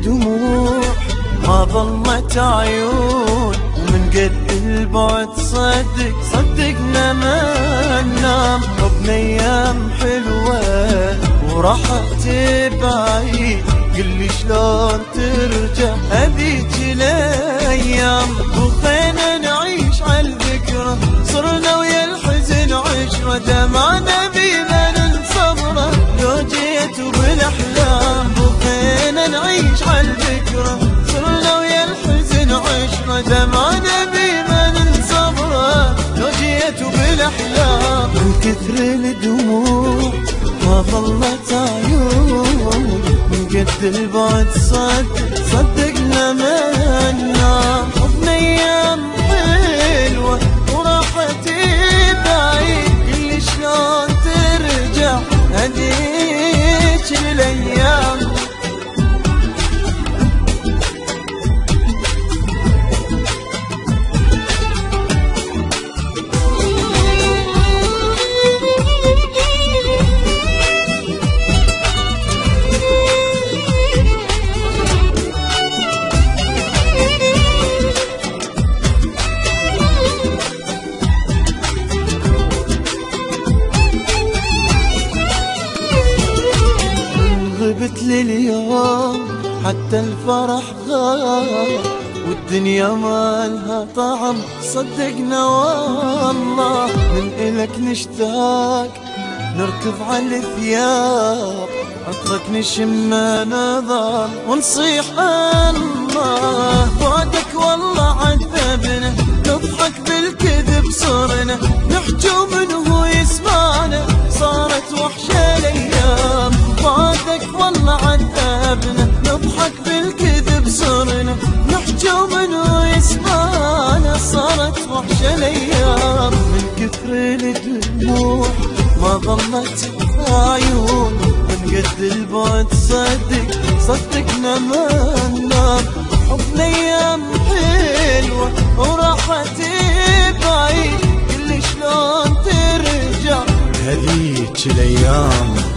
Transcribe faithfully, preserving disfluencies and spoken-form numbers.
الدموع ما ظلت عيون، ومن قد البعد صدق صدقنا ما ننام. حبنا ايام حلوة وراحت بعيد، قلي شلون ترجع هذيك الايام. وخينا نعيش عالذكرى، صرنا ويا الحزن عشرة، دمعنا بما ننصبره لو جيت بالاحلام. وخينا نعيش عالذكرى، صرنا ويا الحزن عشرة، دمعنا بما ننصبره لو جيت بالاحلام. من كثر الدموع ما ظلت عيون، من قد البعد صدق صدقنا ما ننام. حبنا ايام حلوة وراحت بعيد، قلي شلون ترجع هديك الايام. غبت لليوم حتى الفرح غاب، والدنيا مالها طعم صدقنا والله. من إلك نشتاق نركض على الثياب، عطرك نشم نظام ونصيح الله. بعدك والله عذبنا، نضحك بالكذب صرنا، نحجو منه يسمعنا، صارت وحشة الايام. بعدك والله عذبنا، نضحك بالكذب صرنا، نحجو منه يسمعنا، صارت وحشة الايام. من كثر الدموع ما ظلت عيون، من قد البعد صدق صدقنا ما ننام. حبنا ايام حلوة وراحت بعيد، قلي شلون ترجع هذيك الايام.